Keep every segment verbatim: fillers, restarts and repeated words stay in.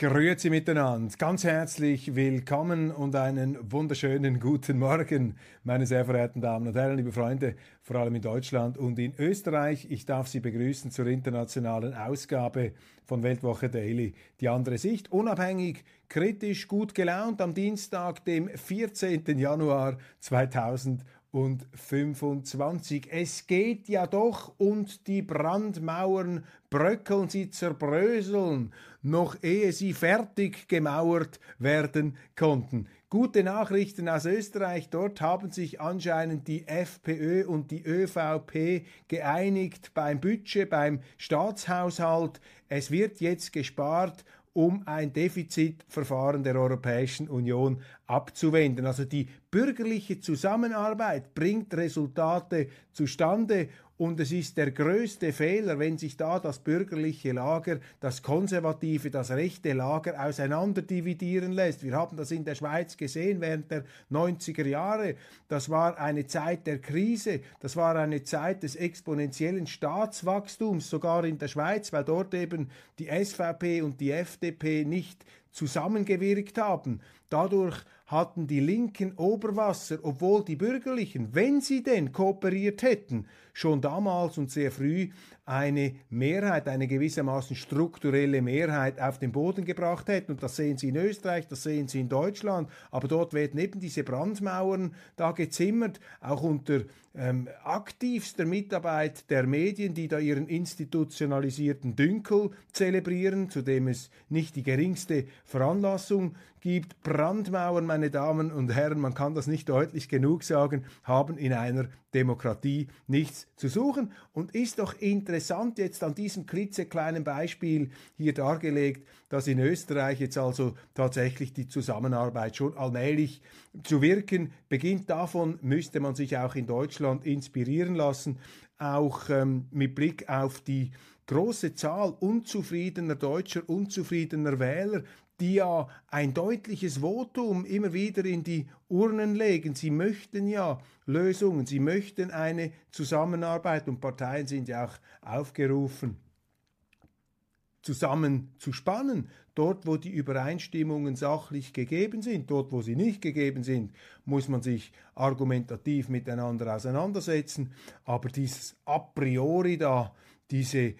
Grüezi miteinander, ganz herzlich willkommen und einen wunderschönen guten Morgen, meine sehr verehrten Damen und Herren, liebe Freunde, vor allem in Deutschland und in Österreich. Ich darf Sie begrüßen zur internationalen Ausgabe von Weltwoche Daily, die andere Sicht, unabhängig, kritisch, gut gelaunt am Dienstag, dem vierzehnten Januar zweitausendfünfundzwanzig. Es geht ja doch und die Brandmauern bröckeln, sie zerbröseln, noch ehe sie fertig gemauert werden konnten. Gute Nachrichten aus Österreich, dort haben sich anscheinend die FPÖ und die ÖVP geeinigt beim Budget, beim Staatshaushalt. Es wird jetzt gespart, um ein Defizitverfahren der Europäischen Union abzuwenden. Also die bürgerliche Zusammenarbeit bringt Resultate zustande und es ist der größte Fehler, wenn sich da das bürgerliche Lager, das konservative, das rechte Lager auseinanderdividieren lässt. Wir haben das in der Schweiz gesehen während der neunziger Jahre. Das war eine Zeit der Krise, das war eine Zeit des exponentiellen Staatswachstums, sogar in der Schweiz, weil dort eben die S V P und die F D P nicht zusammengewirkt haben. Dadurch hatten die Linken Oberwasser, obwohl die Bürgerlichen, wenn sie denn kooperiert hätten, schon damals und sehr früh eine Mehrheit, eine gewissermaßen strukturelle Mehrheit auf den Boden gebracht hätten. Und das sehen Sie in Österreich, das sehen Sie in Deutschland. Aber dort werden eben diese Brandmauern da gezimmert, auch unter ähm, aktivster Mitarbeit der Medien, die da ihren institutionalisierten Dünkel zelebrieren, zu dem es nicht die geringste Veranlassung gibt. Brandmauern, meine Damen und Herren, man kann das nicht deutlich genug sagen, haben in einer Demokratie nichts zu suchen. Und ist doch interessant jetzt an diesem klitzekleinen Beispiel hier dargelegt, dass in Österreich jetzt also tatsächlich die Zusammenarbeit schon allmählich zu wirken beginnt. Davon müsste man sich auch in Deutschland inspirieren lassen, auch ähm, mit Blick auf die große Zahl unzufriedener Deutscher, unzufriedener Wähler, die ja ein deutliches Votum immer wieder in die Urnen legen. Sie möchten ja Lösungen, sie möchten eine Zusammenarbeit und Parteien sind ja auch aufgerufen, zusammenzuspannen. Dort, wo die Übereinstimmungen sachlich gegeben sind, dort, wo sie nicht gegeben sind, muss man sich argumentativ miteinander auseinandersetzen. Aber dieses a priori da, diese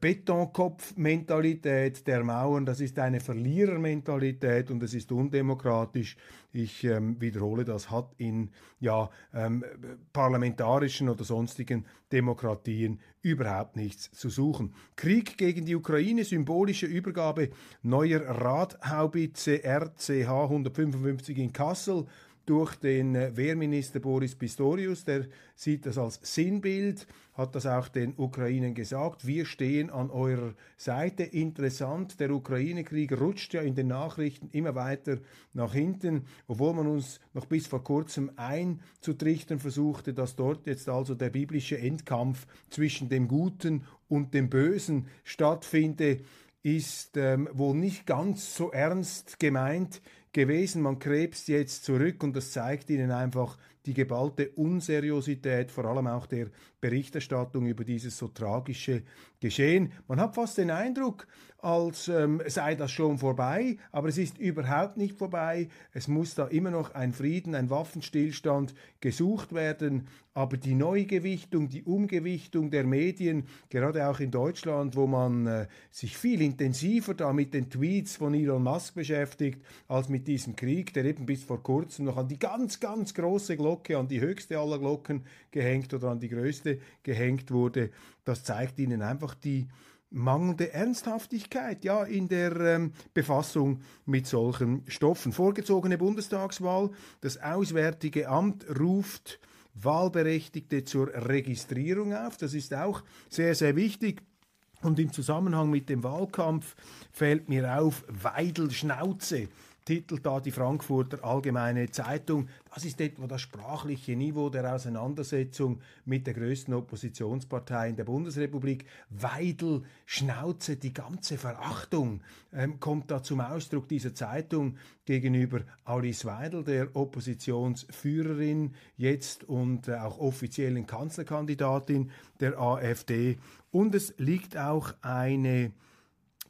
Betonkopf-Mentalität der Mauern, das ist eine Verlierermentalität und es ist undemokratisch. Ich ähm, wiederhole, das hat in ja, ähm, parlamentarischen oder sonstigen Demokratien überhaupt nichts zu suchen. Krieg gegen die Ukraine, symbolische Übergabe neuer Radhaubitze R C H hundertfünfundfünfzig in Kassel durch den Wehrminister Boris Pistorius, der sieht das als Sinnbild, hat das auch den Ukrainern gesagt, wir stehen an eurer Seite. Interessant, der Ukraine-Krieg rutscht ja in den Nachrichten immer weiter nach hinten, obwohl man uns noch bis vor kurzem einzutrichtern versuchte, dass dort jetzt also der biblische Endkampf zwischen dem Guten und dem Bösen stattfinde, ist ähm, wohl nicht ganz so ernst gemeint gewesen. Man krebst jetzt zurück und das zeigt Ihnen einfach die geballte Unseriosität, vor allem auch der Berichterstattung über dieses so tragische Geschehen. Man hat fast den Eindruck, als ähm, sei das schon vorbei, aber es ist überhaupt nicht vorbei. Es muss da immer noch ein Frieden, ein Waffenstillstand gesucht werden, aber die Neugewichtung, die Umgewichtung der Medien, gerade auch in Deutschland, wo man äh, sich viel intensiver da mit den Tweets von Elon Musk beschäftigt, als mit diesem Krieg, der eben bis vor kurzem noch an die ganz, ganz große Glocke, an die höchste aller Glocken gehängt oder an die größte gehängt wurde, das zeigt Ihnen einfach die mangelnde Ernsthaftigkeit ja, in der ähm, Befassung mit solchen Stoffen. Vorgezogene Bundestagswahl, das Auswärtige Amt ruft Wahlberechtigte zur Registrierung auf. Das ist auch sehr, sehr wichtig. Und im Zusammenhang mit dem Wahlkampf fällt mir auf, Weidel Schnauze, titelt da die Frankfurter Allgemeine Zeitung. Das ist etwa das sprachliche Niveau der Auseinandersetzung mit der größten Oppositionspartei in der Bundesrepublik. Weidel, Schnauze, die ganze Verachtung ähm, kommt da zum Ausdruck dieser Zeitung gegenüber Alice Weidel, der Oppositionsführerin jetzt und äh, auch offiziellen Kanzlerkandidatin der AfD. Und es liegt auch eine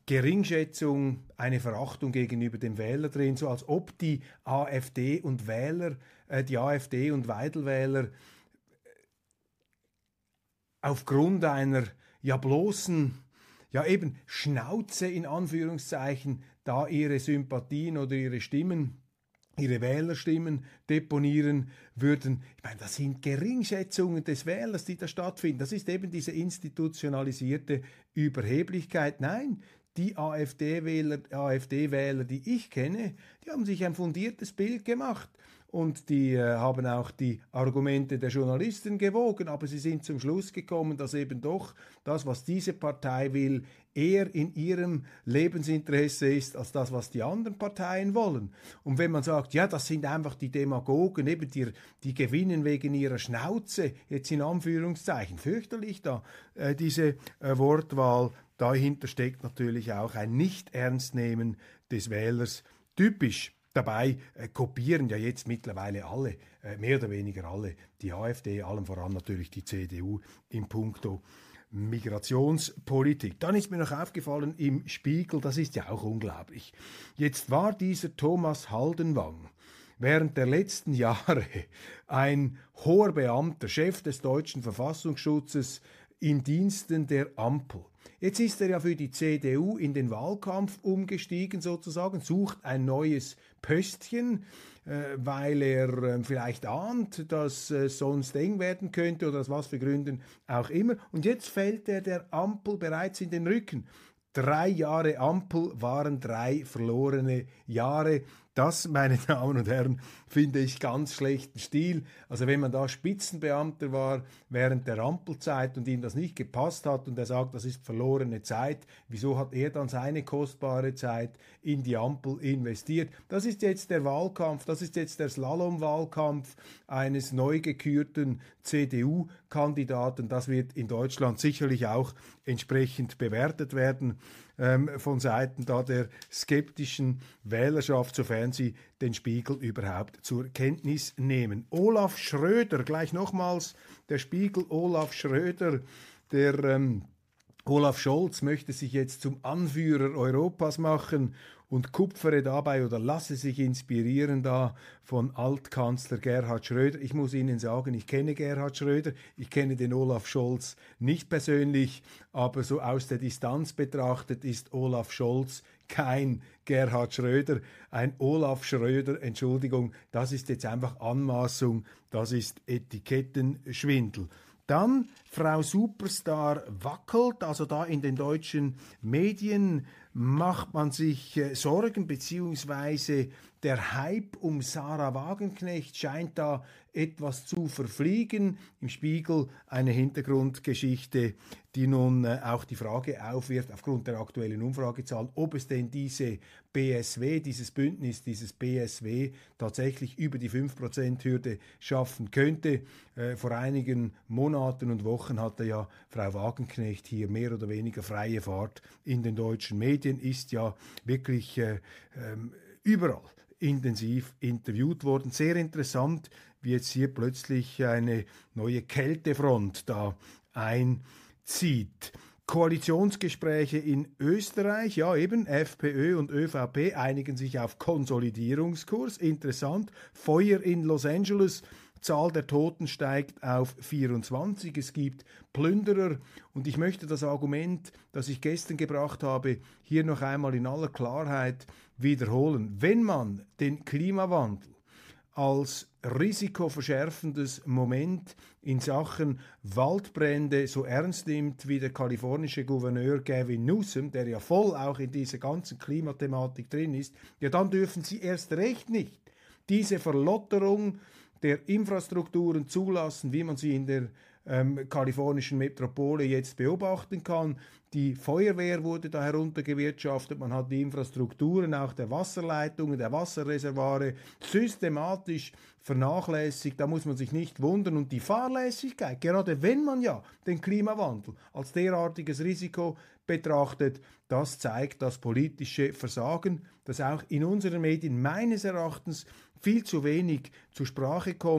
Geringschätzung, eine Verachtung gegenüber dem Wähler drin, so als ob die AfD und Wähler, äh, die AfD und Weidelwähler aufgrund einer ja bloßen, ja eben Schnauze in Anführungszeichen, da ihre Sympathien oder ihre Stimmen, ihre Wählerstimmen deponieren würden. Ich meine, das sind Geringschätzungen des Wählers, die da stattfinden. Das ist eben diese institutionalisierte Überheblichkeit. Nein, die AfD-Wähler, AfD-Wähler, die ich kenne, die haben sich ein fundiertes Bild gemacht. Und die äh, haben auch die Argumente der Journalisten gewogen, aber sie sind zum Schluss gekommen, dass eben doch das, was diese Partei will, eher in ihrem Lebensinteresse ist, als das, was die anderen Parteien wollen. Und wenn man sagt, ja, das sind einfach die Demagogen, eben die, die gewinnen wegen ihrer Schnauze, jetzt in Anführungszeichen, fürchterlich da, äh, diese äh, Wortwahl, dahinter steckt natürlich auch ein Nicht-Ernstnehmen des Wählers, typisch. Dabei äh, kopieren ja jetzt mittlerweile alle, äh, mehr oder weniger alle, die AfD, allem voran natürlich die C D U in puncto Migrationspolitik. Dann ist mir noch aufgefallen im Spiegel, das ist ja auch unglaublich. Jetzt war dieser Thomas Haldenwang während der letzten Jahre ein hoher Beamter, Chef des deutschen Verfassungsschutzes in Diensten der Ampel. Jetzt ist er ja für die C D U in den Wahlkampf umgestiegen sozusagen, sucht ein neues Pöstchen, äh, weil er äh, vielleicht ahnt, dass es äh, sonst eng werden könnte oder aus was für Gründen auch immer. Und jetzt fällt er der Ampel bereits in den Rücken. Drei Jahre Ampel waren drei verlorene Jahre. Das, meine Damen und Herren, finde ich ganz schlechten Stil. Also wenn man da Spitzenbeamter war während der Ampelzeit und ihm das nicht gepasst hat und er sagt, das ist verlorene Zeit, wieso hat er dann seine kostbare Zeit in die Ampel investiert? Das ist jetzt der Wahlkampf, das ist jetzt der Slalom-Wahlkampf eines neu gekürten C D U-Kandidaten. Das wird in Deutschland sicherlich auch entsprechend bewertet werden ähm, von Seiten da der skeptischen Wählerschaft, sofern sie den Spiegel überhaupt zur Kenntnis nehmen. Olaf Schröder, gleich nochmals der Spiegel, Olaf Schröder, der ähm, Olaf Scholz möchte sich jetzt zum Anführer Europas machen und kupfere dabei oder lasse sich inspirieren da von Altkanzler Gerhard Schröder. Ich muss Ihnen sagen, ich kenne Gerhard Schröder, ich kenne den Olaf Scholz nicht persönlich, aber so aus der Distanz betrachtet ist Olaf Scholz kein Gerhard Schröder. Ein Olaf Schröder, Entschuldigung, das ist jetzt einfach Anmaßung, das ist Etikettenschwindel. Dann Frau Superstar wackelt, also da in den deutschen Medien macht man sich äh, Sorgen, beziehungsweise der Hype um Sarah Wagenknecht scheint da etwas zu verfliegen. Im Spiegel eine Hintergrundgeschichte, die nun äh, auch die Frage aufwirft, aufgrund der aktuellen Umfragezahlen, ob es denn diese B S W, dieses Bündnis, dieses B S W tatsächlich über die fünf Prozent Hürde schaffen könnte. Äh, vor einigen Monaten und Wochen hatte ja Frau Wagenknecht hier mehr oder weniger freie Fahrt in den deutschen Medien, ist ja wirklich äh, ähm, überall intensiv interviewt worden. Sehr interessant, wie jetzt hier plötzlich eine neue Kältefront da einzieht. Koalitionsgespräche in Österreich, ja eben, FPÖ und ÖVP einigen sich auf Konsolidierungskurs. Interessant. Feuer in Los Angeles. Zahl der Toten steigt auf vierundzwanzig. Es gibt Plünderer. Und ich möchte das Argument, das ich gestern gebracht habe, hier noch einmal in aller Klarheit wiederholen. Wenn man den Klimawandel als risikoverschärfendes Moment in Sachen Waldbrände so ernst nimmt wie der kalifornische Gouverneur Gavin Newsom, der ja voll auch in dieser ganzen Klimathematik drin ist, ja dann dürfen sie erst recht nicht diese Verlotterung der Infrastrukturen zulassen, wie man sie in der ähm, kalifornischen Metropole jetzt beobachten kann. Die Feuerwehr wurde da heruntergewirtschaftet, man hat die Infrastrukturen, auch der Wasserleitungen, der Wasserreservoire systematisch vernachlässigt. Da muss man sich nicht wundern. Und die Fahrlässigkeit, gerade wenn man ja den Klimawandel als derartiges Risiko betrachtet, das zeigt das politische Versagen, das auch in unseren Medien meines Erachtens viel zu wenig zur Sprache kommt.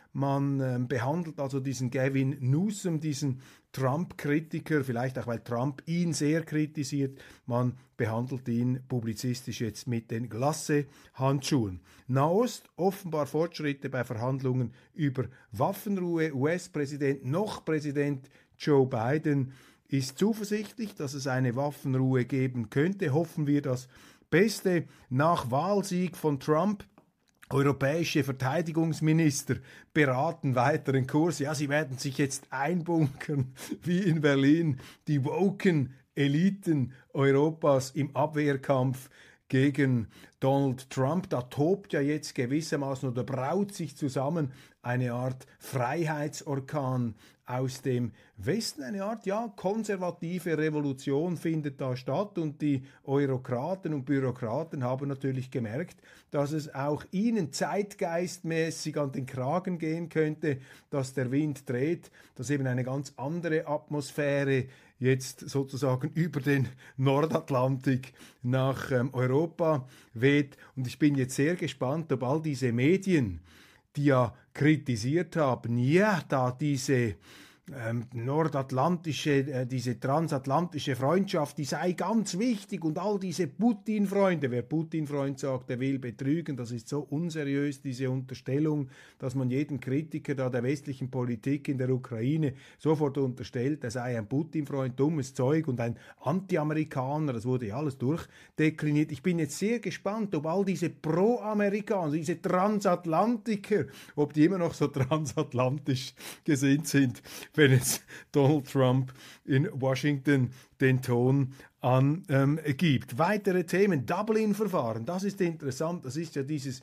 Man äh, behandelt also diesen Gavin Newsom, diesen Trump-Kritiker, vielleicht auch, weil Trump ihn sehr kritisiert, man behandelt ihn publizistisch jetzt mit den Glasse-Handschuhen. Nahost, offenbar Fortschritte bei Verhandlungen über Waffenruhe. U S-Präsident, noch Präsident Joe Biden ist zuversichtlich, dass es eine Waffenruhe geben könnte. Hoffen wir das Beste. Nach Wahlsieg von Trump, europäische Verteidigungsminister beraten weiteren Kurs. Ja, sie werden sich jetzt einbunkern, wie in Berlin, die woken Eliten Europas im Abwehrkampf gegen Donald Trump. Da tobt ja jetzt gewissermaßen oder braut sich zusammen eine Art Freiheitsorkan aus dem Westen, eine Art, ja, konservative Revolution findet da statt und die Eurokraten und Bürokraten haben natürlich gemerkt, dass es auch ihnen zeitgeistmäßig an den Kragen gehen könnte, dass der Wind dreht, dass eben eine ganz andere Atmosphäre jetzt sozusagen über den Nordatlantik nach ähm, Europa weht. Und ich bin jetzt sehr gespannt, ob all diese Medien, die ja kritisiert haben, ja, da diese ähm, nordatlantische, äh, diese transatlantische Freundschaft, die sei ganz wichtig und all diese Putin-Freunde, wer Putin-Freund sagt, der will betrügen, das ist so unseriös, diese Unterstellung, dass man jeden Kritiker da der westlichen Politik in der Ukraine sofort unterstellt, er sei ein Putin-Freund, dummes Zeug und ein Anti-Amerikaner, das wurde ja alles durchdekliniert. Ich bin jetzt sehr gespannt, ob all diese Pro-Amerikaner, diese Transatlantiker, ob die immer noch so transatlantisch gesinnt sind, wenn es Donald Trump in Washington den Ton angibt. Ähm, Weitere Themen, Dublin-Verfahren, das ist interessant, das ist ja dieses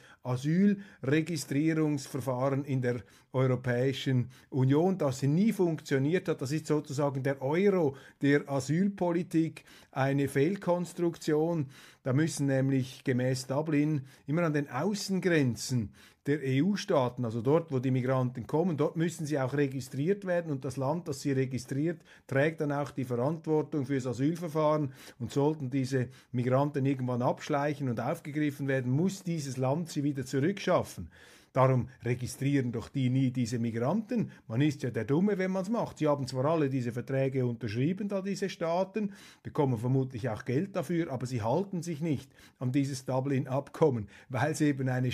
Asylregistrierungsverfahren in der Europäischen Union, das nie funktioniert hat, das ist sozusagen der Euro der Asylpolitik, eine Fehlkonstruktion, da müssen nämlich gemäß Dublin immer an den Außengrenzen der E U-Staaten, also dort, wo die Migranten kommen, dort müssen sie auch registriert werden und das Land, das sie registriert, trägt dann auch die Verantwortung für das Asylverfahren und sollten diese Migranten irgendwann abschleichen und aufgegriffen werden, muss dieses Land sie wieder zurückschaffen. Darum registrieren doch die nie diese Migranten. Man ist ja der Dumme, wenn man es macht. Sie haben zwar alle diese Verträge unterschrieben, da diese Staaten, bekommen vermutlich auch Geld dafür, aber sie halten sich nicht an dieses Dublin-Abkommen, weil es eben eine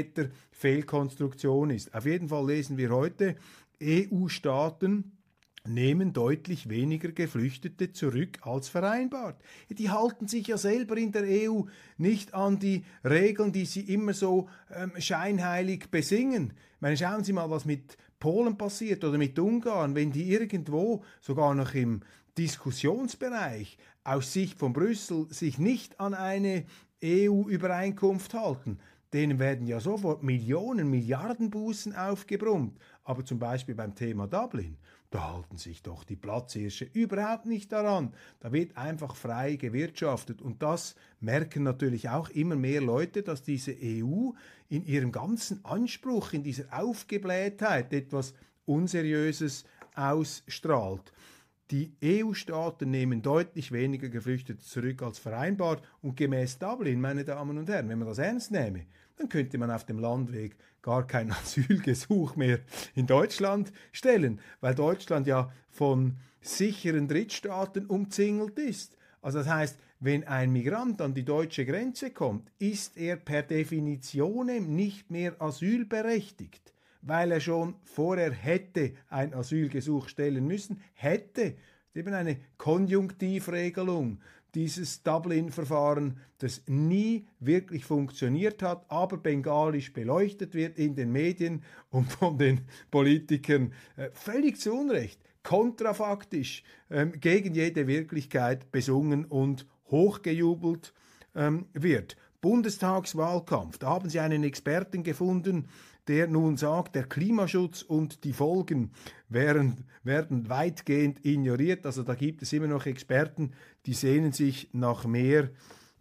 Schönwetter-Fehlkonstruktion ist. Auf jeden Fall lesen wir heute, E U-Staaten nehmen deutlich weniger Geflüchtete zurück als vereinbart. Die halten sich ja selber in der E U nicht an die Regeln, die sie immer so ähm, scheinheilig besingen. Ich meine, schauen Sie mal, was mit Polen passiert oder mit Ungarn, wenn die irgendwo, sogar noch im Diskussionsbereich, aus Sicht von Brüssel sich nicht an eine E U-Übereinkunft halten. Denen werden ja sofort Millionen, Milliarden Bußen aufgebrummt. Aber zum Beispiel beim Thema Dublin, da halten sich doch die Platzhirsche überhaupt nicht daran. Da wird einfach frei gewirtschaftet. Und das merken natürlich auch immer mehr Leute, dass diese E U in ihrem ganzen Anspruch, in dieser Aufgeblähtheit etwas Unseriöses ausstrahlt. Die E U-Staaten nehmen deutlich weniger Geflüchtete zurück als vereinbart und gemäß Dublin, meine Damen und Herren, wenn man das ernst nehme, dann könnte man auf dem Landweg gar kein Asylgesuch mehr in Deutschland stellen, weil Deutschland ja von sicheren Drittstaaten umzingelt ist. Also das heißt, wenn ein Migrant an die deutsche Grenze kommt, ist er per Definition nicht mehr asylberechtigt, weil er schon vorher hätte ein Asylgesuch stellen müssen, hätte, eben eine Konjunktivregelung, dieses Dublin-Verfahren, das nie wirklich funktioniert hat, aber bengalisch beleuchtet wird in den Medien und von den Politikern äh, völlig zu Unrecht, kontrafaktisch, ähm, gegen jede Wirklichkeit besungen und hochgejubelt ähm, wird. Bundestagswahlkampf, da haben Sie einen Experten gefunden, der nun sagt, der Klimaschutz und die Folgen wären, werden weitgehend ignoriert. Also da gibt es immer noch Experten, die sehnen sich nach mehr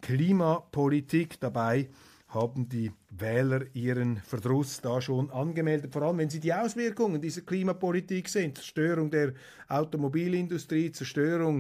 Klimapolitik. Dabei haben die Wähler ihren Verdruss da schon angemeldet, vor allem wenn sie die Auswirkungen dieser Klimapolitik sehen, Zerstörung der Automobilindustrie, Zerstörung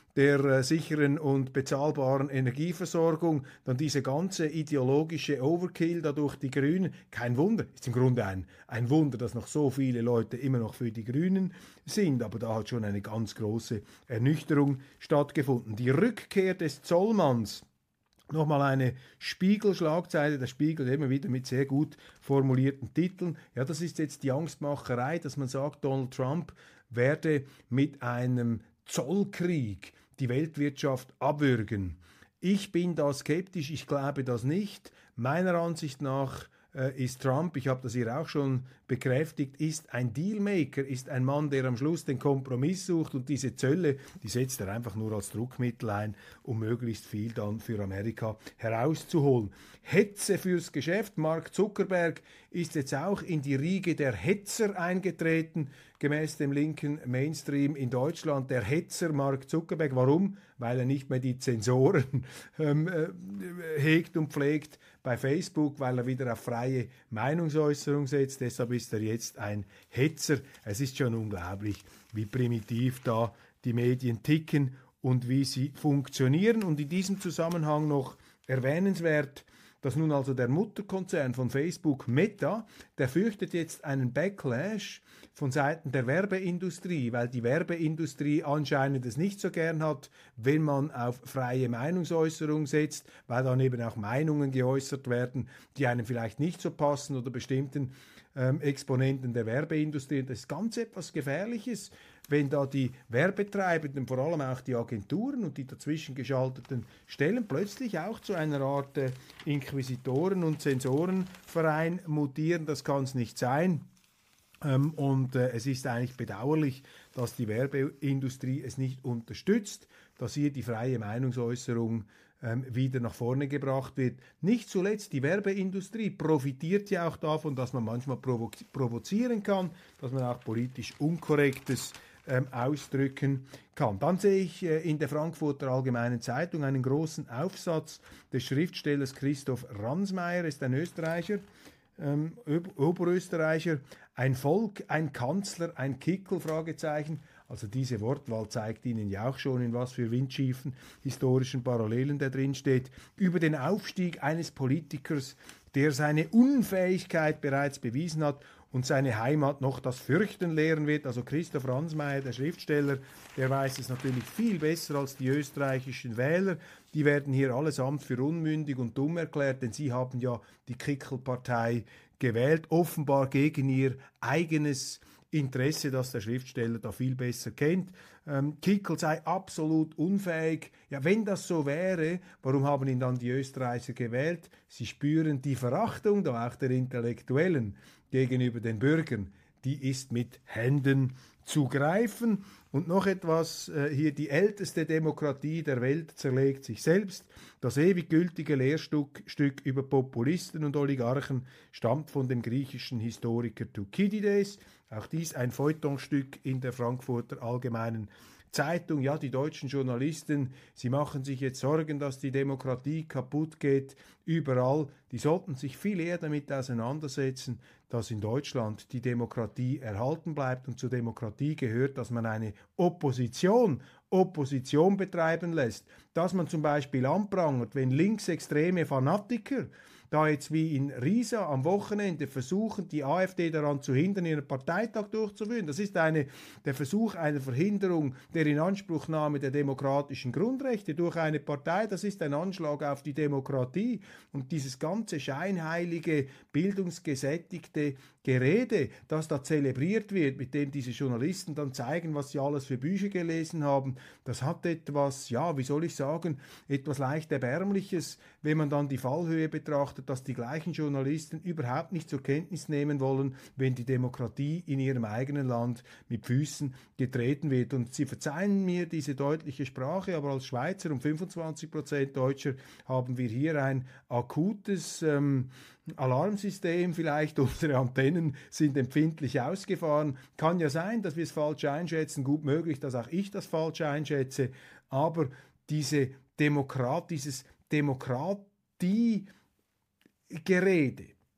der äh, sicheren und bezahlbaren Energieversorgung, dann diese ganze ideologische Overkill da durch die Grünen. Kein Wunder, ist im Grunde ein, ein Wunder, dass noch so viele Leute immer noch für die Grünen sind, aber da hat schon eine ganz große Ernüchterung stattgefunden. Die Rückkehr des Zollmanns. Nochmal eine Spiegel-Schlagzeile, der Spiegel immer wieder mit sehr gut formulierten Titeln. Ja, das ist jetzt die Angstmacherei, dass man sagt, Donald Trump werde mit einem Zollkrieg die Weltwirtschaft abwürgen. Ich bin da skeptisch, ich glaube das nicht. Meiner Ansicht nach äh, ist Trump, ich habe das hier auch schon bekräftigt, ist ein Dealmaker, ist ein Mann, der am Schluss den Kompromiss sucht, und diese Zölle, die setzt er einfach nur als Druckmittel ein, um möglichst viel dann für Amerika herauszuholen. Hetze fürs Geschäft. Mark Zuckerberg ist jetzt auch in die Riege der Hetzer eingetreten, gemäß dem linken Mainstream in Deutschland. Der Hetzer Mark Zuckerberg. Warum? Weil er nicht mehr die Zensoren ähm, äh, hegt und pflegt bei Facebook, weil er wieder auf freie Meinungsäußerung setzt. Deshalb ist er jetzt ein Hetzer. Es ist schon unglaublich, wie primitiv da die Medien ticken und wie sie funktionieren. Und in diesem Zusammenhang noch erwähnenswert, dass nun also der Mutterkonzern von Facebook, Meta, der fürchtet jetzt einen Backlash von Seiten der Werbeindustrie, weil die Werbeindustrie anscheinend es nicht so gern hat, wenn man auf freie Meinungsäußerung setzt, weil dann eben auch Meinungen geäußert werden, die einem vielleicht nicht so passen oder bestimmten ähm, Exponenten der Werbeindustrie. Das ist ganz etwas Gefährliches, wenn da die Werbetreibenden, vor allem auch die Agenturen und die dazwischen geschalteten Stellen, plötzlich auch zu einer Art äh, Inquisitoren- und Zensorenverein mutieren. Das kann es nicht sein. Ähm, und äh, es ist eigentlich bedauerlich, dass die Werbeindustrie es nicht unterstützt, dass hier die freie Meinungsäußerung ähm, wieder nach vorne gebracht wird. Nicht zuletzt die Werbeindustrie profitiert ja auch davon, dass man manchmal provo provozieren kann, dass man auch politisch Unkorrektes ähm, ausdrücken kann. Dann sehe ich äh, in der Frankfurter Allgemeinen Zeitung einen großen Aufsatz des Schriftstellers Christoph Ransmayr, ist ein Österreicher, ähm, Oberösterreicher, ein Volk, ein Kanzler, ein Kickel, Fragezeichen. Also diese Wortwahl zeigt Ihnen ja auch schon, in was für windschiefen historischen Parallelen der drin steht. Über den Aufstieg eines Politikers, der seine Unfähigkeit bereits bewiesen hat und seine Heimat noch das Fürchten lehren wird. Also Christoph Ransmayr, der Schriftsteller, der weiß es natürlich viel besser als die österreichischen Wähler. Die werden hier allesamt für unmündig und dumm erklärt, denn sie haben ja die Kickel-Partei gewählt, offenbar gegen ihr eigenes Interesse, das der Schriftsteller da viel besser kennt. Ähm, Kickel sei absolut unfähig. Ja, wenn das so wäre, warum haben ihn dann die Österreicher gewählt? Sie spüren die Verachtung, da auch der Intellektuellen, gegenüber den Bürgern. Die ist mit Händen zu greifen. Und noch etwas, äh, hier die älteste Demokratie der Welt zerlegt sich selbst. Das ewig gültige Lehrstück Stück über Populisten und Oligarchen stammt von dem griechischen Historiker Thukydides. Auch dies ein Feuilletonstück in der Frankfurter Allgemeinen Zeitung. Ja, die deutschen Journalisten, sie machen sich jetzt Sorgen, dass die Demokratie kaputt geht. Überall, die sollten sich viel eher damit auseinandersetzen, dass in Deutschland die Demokratie erhalten bleibt. Und zur Demokratie gehört, dass man eine Opposition, Opposition betreiben lässt. Dass man zum Beispiel anprangert, wenn linksextreme Fanatiker da jetzt wie in Riesa am Wochenende versuchen, die AfD daran zu hindern, ihren Parteitag durchzuführen. Das ist eine, der Versuch einer Verhinderung der Inanspruchnahme der demokratischen Grundrechte durch eine Partei. Das ist ein Anschlag auf die Demokratie. Und dieses ganze scheinheilige, bildungsgesättigte Gerede, das da zelebriert wird, mit dem diese Journalisten dann zeigen, was sie alles für Bücher gelesen haben, das hat etwas, ja, wie soll ich sagen, etwas leicht Erbärmliches, wenn man dann die Fallhöhe betrachtet, dass die gleichen Journalisten überhaupt nicht zur Kenntnis nehmen wollen, wenn die Demokratie in ihrem eigenen Land mit Füßen getreten wird. Und Sie verzeihen mir diese deutliche Sprache, aber als Schweizer und fünfundzwanzig Prozent Deutscher haben wir hier ein akutes ähm, Alarmsystem, vielleicht unsere Antennen sind empfindlich ausgefahren. Kann ja sein, dass wir es falsch einschätzen, gut möglich, dass auch ich das falsch einschätze, aber diese Demokrat, dieses Demokratiegerede,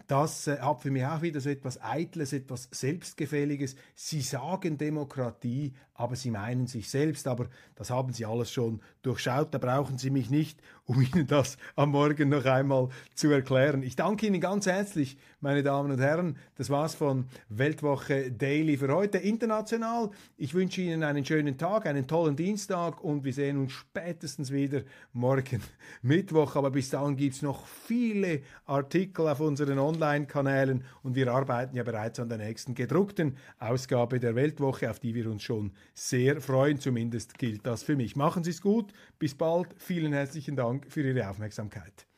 Das äh, hat für mich auch wieder so etwas Eitles, etwas Selbstgefälliges. Sie sagen Demokratie, aber sie meinen sich selbst. Aber das haben Sie alles schon durchschaut. Da brauchen Sie mich nicht, um Ihnen das am Morgen noch einmal zu erklären. Ich danke Ihnen ganz herzlich, meine Damen und Herren. Das war's von Weltwoche Daily für heute. International. Ich wünsche Ihnen einen schönen Tag, einen tollen Dienstag und wir sehen uns spätestens wieder morgen Mittwoch. Aber bis dahin gibt's noch viele Artikel auf unseren Online-Kanälen und wir arbeiten ja bereits an der nächsten gedruckten Ausgabe der Weltwoche, auf die wir uns schon sehr freuen. Zumindest gilt das für mich. Machen Sie es gut. Bis bald. Vielen herzlichen Dank für Ihre Aufmerksamkeit.